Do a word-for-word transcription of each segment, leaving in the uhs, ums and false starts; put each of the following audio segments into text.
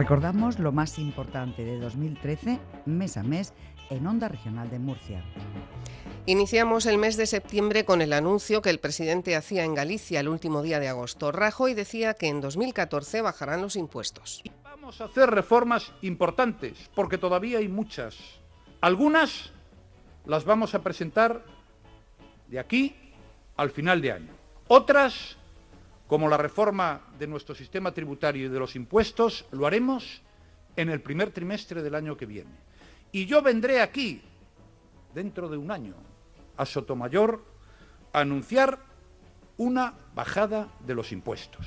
Recordamos lo más importante de dos mil trece, mes a mes, en Onda Regional de Murcia. Iniciamos el mes de septiembre con el anuncio que el presidente hacía en Galicia el último día de agosto. Rajoy decía que en dos mil catorce bajarán los impuestos. Vamos a hacer reformas importantes, porque todavía hay muchas. Algunas las vamos a presentar de aquí al final de año. Otras, como la reforma de nuestro sistema tributario y de los impuestos, lo haremos en el primer trimestre del año que viene. Y yo vendré aquí, dentro de un año, a Sotomayor, a anunciar una bajada de los impuestos.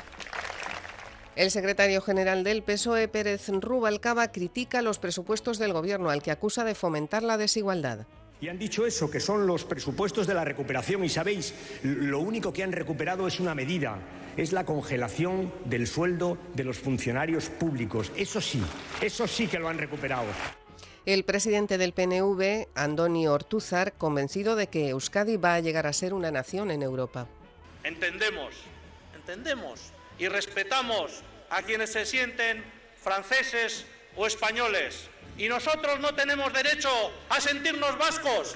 El secretario general del P S O E, Pérez Rubalcaba, critica los presupuestos del Gobierno, al que acusa de fomentar la desigualdad. Y han dicho eso, que son los presupuestos de la recuperación. Y sabéis, lo único que han recuperado es una medida, es la congelación del sueldo de los funcionarios públicos. Eso sí, eso sí que lo han recuperado. El presidente del P N V, Andoni Ortúzar, convencido de que Euskadi va a llegar a ser una nación en Europa. Entendemos, entendemos y respetamos a quienes se sienten franceses o españoles. Y nosotros no tenemos derecho a sentirnos vascos.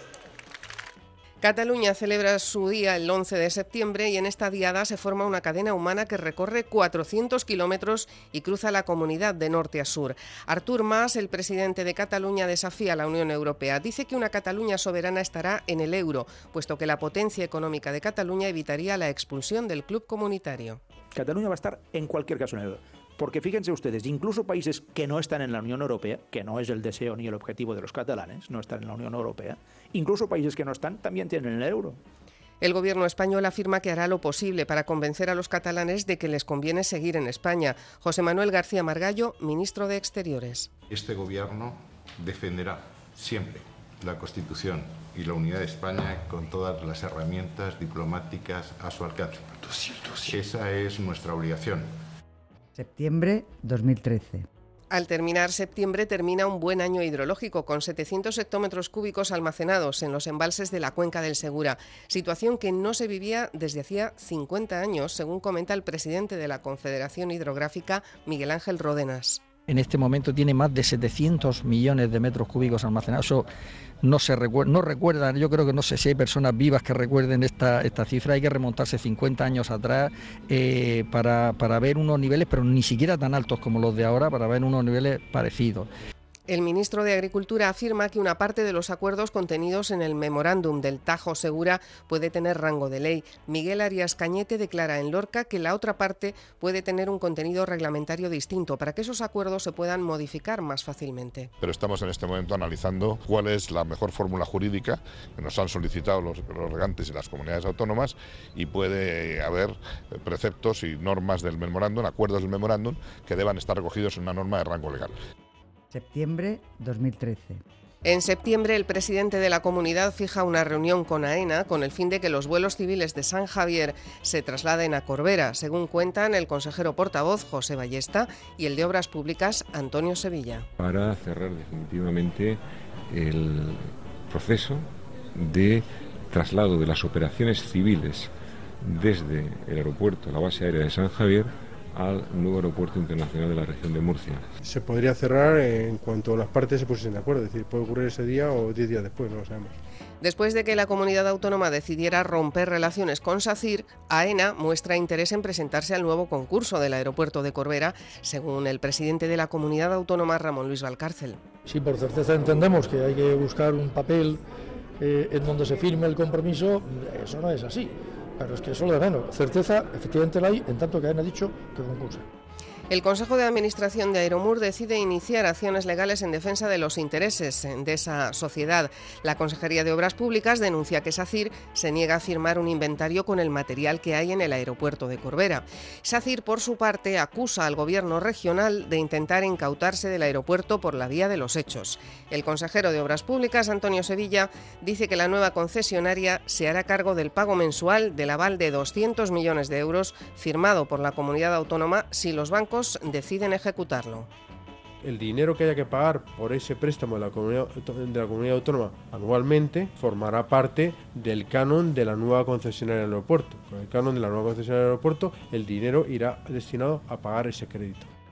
Cataluña celebra su día el once de septiembre y en esta diada se forma una cadena humana que recorre cuatrocientos kilómetros y cruza la comunidad de norte a sur. Artur Mas, el presidente de Cataluña, desafía a la Unión Europea. Dice que una Cataluña soberana estará en el euro, puesto que la potencia económica de Cataluña evitaría la expulsión del club comunitario. Cataluña va a estar en cualquier caso en el euro. Porque fíjense ustedes, incluso países que no están en la Unión Europea, que no es el deseo ni el objetivo de los catalanes, no estar en la Unión Europea, incluso países que no están también tienen el euro. El gobierno español afirma que hará lo posible para convencer a los catalanes de que les conviene seguir en España. José Manuel García Margallo, ministro de Exteriores. Este gobierno defenderá siempre la Constitución y la unidad de España con todas las herramientas diplomáticas a su alcance. Esa es nuestra obligación. Septiembre dos mil trece. Al terminar septiembre termina un buen año hidrológico con setecientos hectómetros cúbicos almacenados en los embalses de la cuenca del Segura, situación que no se vivía desde hacía cincuenta años, según comenta el presidente de la Confederación Hidrográfica, Miguel Ángel Ródenas. En este momento tiene más de setecientos millones de metros cúbicos almacenados. Eso no se recuerda, no recuerdan, yo creo que no sé si hay personas vivas que recuerden esta, esta cifra. Hay que remontarse cincuenta años atrás eh, para, para ver unos niveles, pero ni siquiera tan altos como los de ahora, para ver unos niveles parecidos. El ministro de Agricultura afirma que una parte de los acuerdos contenidos en el memorándum del Tajo Segura puede tener rango de ley. Miguel Arias Cañete declara en Lorca que la otra parte puede tener un contenido reglamentario distinto para que esos acuerdos se puedan modificar más fácilmente. Pero estamos en este momento analizando cuál es la mejor fórmula jurídica que nos han solicitado los, los regantes y las comunidades autónomas, y puede haber preceptos y normas del memorándum, acuerdos del memorándum, que deban estar recogidos en una norma de rango legal. Septiembre dos mil trece. En septiembre, el presidente de la comunidad fija una reunión con AENA con el fin de que los vuelos civiles de San Javier se trasladen a Corbera, según cuentan el consejero portavoz José Ballesta y el de Obras Públicas Antonio Sevilla. Para cerrar definitivamente el proceso de traslado de las operaciones civiles desde el aeropuerto, la base aérea de San Javier, al nuevo aeropuerto internacional de la región de Murcia. Se podría cerrar en cuanto las partes se pusiesen de acuerdo, es decir, puede ocurrir ese día o diez días después, no lo sabemos. Después de que la comunidad autónoma decidiera romper relaciones con SACIR, AENA muestra interés en presentarse al nuevo concurso del aeropuerto de Corbera, según el presidente de la comunidad autónoma, Ramón Luis Valcárcel. Sí, por certeza entendemos que hay que buscar un papel eh, en donde se firme el compromiso. Eso no es así. Pero es que eso lo de menos. Certeza, efectivamente la hay, en tanto que AENA ha dicho que concursa. El Consejo de Administración de Aeromur decide iniciar acciones legales en defensa de los intereses de esa sociedad. La Consejería de Obras Públicas denuncia que SACIR se niega a firmar un inventario con el material que hay en el aeropuerto de Corbera. SACIR, por su parte, acusa al Gobierno regional de intentar incautarse del aeropuerto por la vía de los hechos. El consejero de Obras Públicas, Antonio Sevilla, dice que la nueva concesionaria se hará cargo del pago mensual del aval de doscientos millones de euros firmado por la comunidad autónoma si los bancos deciden ejecutarlo. El dinero que haya que pagar por ese préstamo de la comunidad, de la comunidad autónoma anualmente formará parte del canon de la nueva concesionaria del aeropuerto. Con el canon de la nueva concesionaria del aeropuerto, el dinero irá destinado a pagar ese crédito.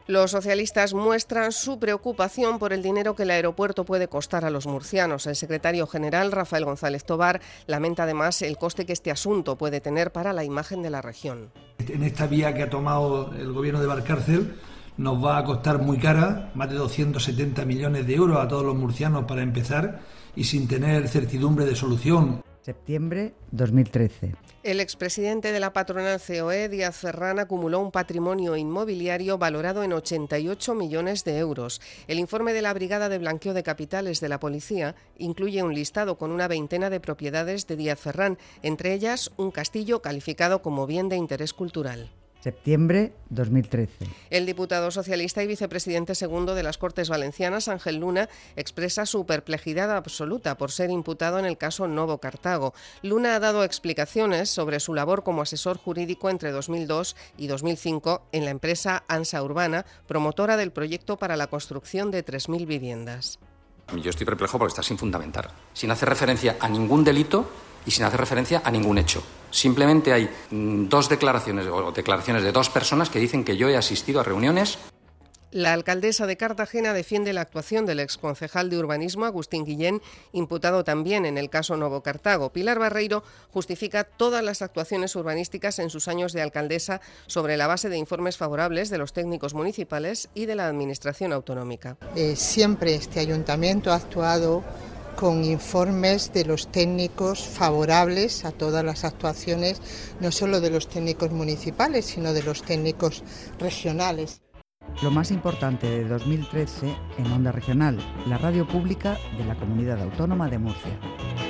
Los socialistas muestran su preocupación por el dinero que el aeropuerto puede costar a los murcianos. El secretario general, Rafael González Tobar, lamenta además el coste que este asunto puede tener para la imagen de la región. En esta vía que ha tomado el gobierno de Valcárcel nos va a costar muy cara, más de doscientos setenta millones de euros a todos los murcianos para empezar y sin tener certidumbre de solución. Septiembre dos mil trece. El expresidente de la patronal C O E, Díaz Ferrán, acumuló un patrimonio inmobiliario valorado en ochenta y ocho millones de euros. El informe de la Brigada de Blanqueo de Capitales de la Policía incluye un listado con una veintena de propiedades de Díaz Ferrán, entre ellas un castillo calificado como bien de interés cultural. Septiembre dos mil trece. El diputado socialista y vicepresidente segundo de las Cortes Valencianas, Ángel Luna, expresa su perplejidad absoluta por ser imputado en el caso Novo Cartago. Luna ha dado explicaciones sobre su labor como asesor jurídico entre dos mil dos y dos mil cinco en la empresa ANSA Urbana, promotora del proyecto para la construcción de tres mil viviendas. Yo estoy perplejo porque está sin fundamentar, sin hacer referencia a ningún delito y sin hacer referencia a ningún hecho. Simplemente hay mm, dos declaraciones o declaraciones de dos personas que dicen que yo he asistido a reuniones. La alcaldesa de Cartagena defiende la actuación del exconcejal de urbanismo, Agustín Guillén, imputado también en el caso Novo Cartago. Pilar Barreiro justifica todas las actuaciones urbanísticas en sus años de alcaldesa sobre la base de informes favorables de los técnicos municipales y de la administración autonómica. Eh, siempre este ayuntamiento ha actuado con informes de los técnicos favorables a todas las actuaciones, no solo de los técnicos municipales, sino de los técnicos regionales. Lo más importante de dos mil trece en Onda Regional, la radio pública de la Comunidad Autónoma de Murcia.